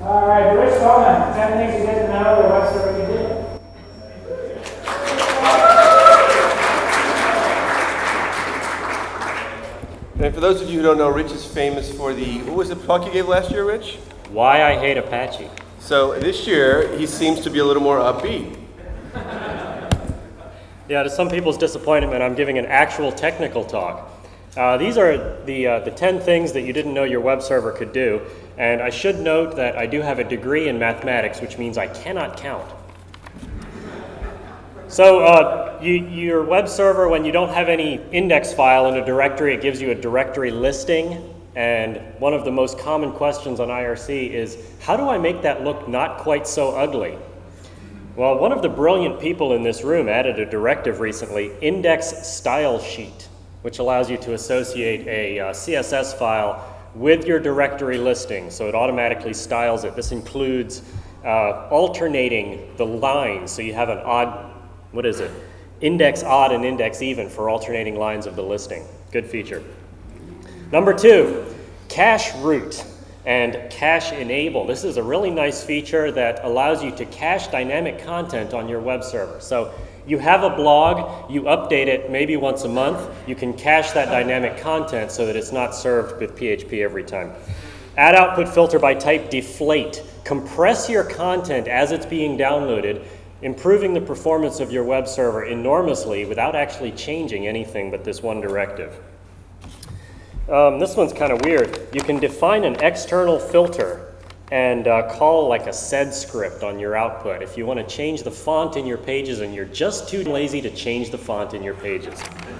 All right, Rich Bowman, 10 things you didn't know the web server can do. And for those of you who don't know, Rich is famous for what was the talk you gave last year, Rich? Why I hate Apache. So this year, he seems to be a little more upbeat. Yeah, to some people's disappointment, I'm giving an actual technical talk. These are the 10 things that you didn't know your web server could do. And I should note that I do have a degree in mathematics, which means I cannot count. So your web server, when you don't have any index file in a directory, it gives you a directory listing. And one of the most common questions on IRC is, how do I make that look not quite so ugly? Well, one of the brilliant people in this room added a directive recently, index style sheet, which allows you to associate a CSS file with your directory listing, so it automatically styles it. This includes alternating the lines, so you have an odd, index odd and index even for alternating lines of the listing. Good feature. Number 2, cache root and cache enable. This is a really nice feature that allows you to cache dynamic content on your web server. So you have a blog, you update it maybe once a month, you can cache that dynamic content so that it's not served with PHP every time. Add output filter by type deflate. Compress your content as it's being downloaded, improving the performance of your web server enormously without actually changing anything but this one directive. This one's kind of weird. You can define an external filter and call like a sed script on your output if you want to change the font in your pages and you're just too lazy to change the font in your pages.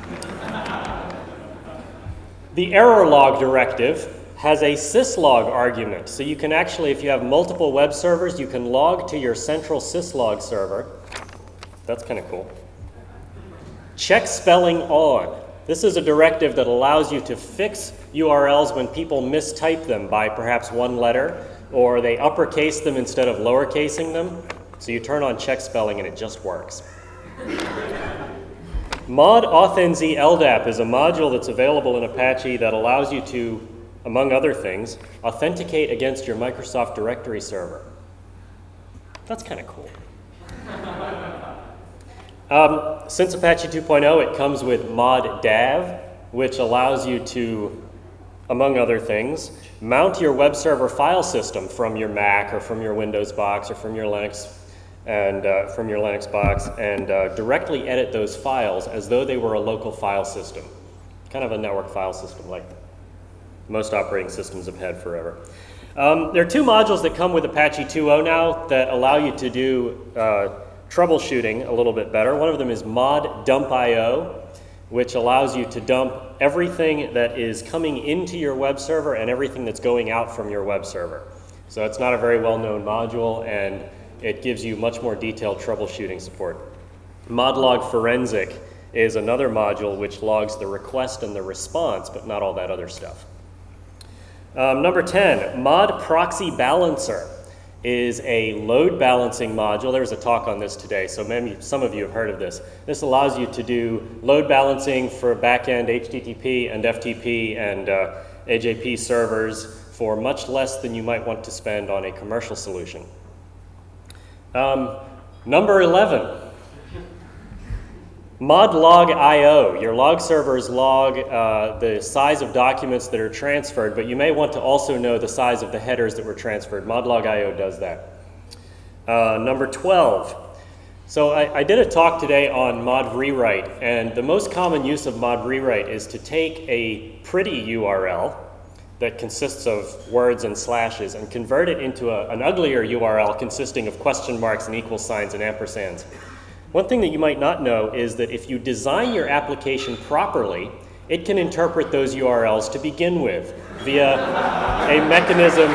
The error log directive has a syslog argument. So you can actually, if you have multiple web servers, you can log to your central syslog server. That's kind of cool. Check spelling on. This is a directive that allows you to fix URLs when people mistype them by perhaps one letter, or they uppercase them instead of lowercasing them. So you turn on check spelling and it just works. Mod authenz LDAP is a module that's available in Apache that allows you to, among other things, authenticate against your Microsoft directory server. That's kind of cool. Since Apache 2.0, it comes with mod dav, which allows you to, among other things, mount your web server file system from your Mac or from your Windows box or from your Linux box and directly edit those files as though they were a local file system, kind of a network file system like most operating systems have had forever. There are 2 modules that come with Apache 2.0 now that allow you to do troubleshooting a little bit better. One of them is mod dump.io, which allows you to dump everything that is coming into your web server and everything that's going out from your web server. So it's not a very well-known module, and it gives you much more detailed troubleshooting support. Modlog forensic is another module which logs the request and the response, but not all that other stuff. Number 10, mod proxy balancer is a load balancing module. There was a talk on this today, so maybe some of you have heard of this. This allows you to do load balancing for backend HTTP and FTP and AJP servers for much less than you might want to spend on a commercial solution. Number 11, modlog.io. Your log servers log the size of documents that are transferred, but you may want to also know the size of the headers that were transferred. Modlog.io does that. Number 12. So I did a talk today on mod rewrite, and the most common use of mod rewrite is to take a pretty URL that consists of words and slashes and convert it into an uglier URL consisting of question marks and equal signs and ampersands. One thing that you might not know is that if you design your application properly, it can interpret those URLs to begin with via a mechanism.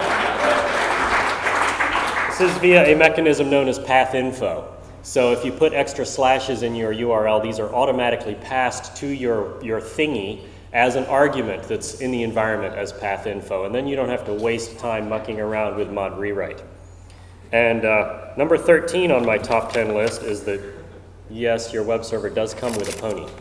This is via a mechanism known as pathinfo. So if you put extra slashes in your URL, these are automatically passed to your thingy as an argument that's in the environment as pathinfo, and then you don't have to waste time mucking around with mod rewrite. And number 13 on my top 10 list is that, yes, your web server does come with a pony.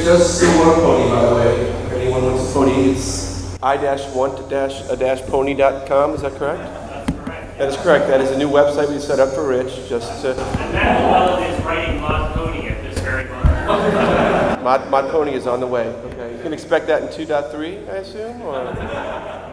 Rich does still want a pony, by the way. If anyone wants a pony, it's i-want-a-pony.com, is that correct? That's correct. That is correct. That is a new website we set up for Rich, just to... And Matt Llewellyn is writing Mod Pony at this very moment. Mod Pony is on the way. Okay. You can expect that in 2.3, I assume? Or...